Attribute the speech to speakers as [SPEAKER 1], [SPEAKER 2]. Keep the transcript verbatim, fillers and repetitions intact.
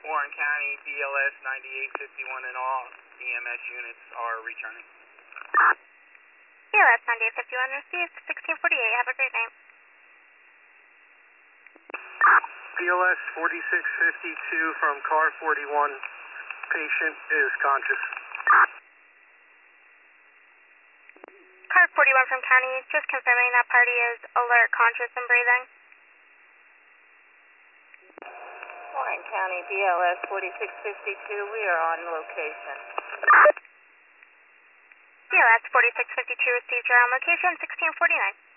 [SPEAKER 1] Warren County, B L S ninety-eight fifty-one and all E M S units are returning.
[SPEAKER 2] B L S ninety-eight fifty-one received, sixteen forty-eight. Have a great night.
[SPEAKER 3] B L S forty-six fifty-two from car forty-one. Patient is conscious.
[SPEAKER 2] Car forty-one from County, just confirming that party is alert, conscious, and breathing.
[SPEAKER 4] Warren County, B L S forty-six fifty-two, we are on location.
[SPEAKER 2] B L S forty-six fifty-two received, you're on location, sixteen forty-nine.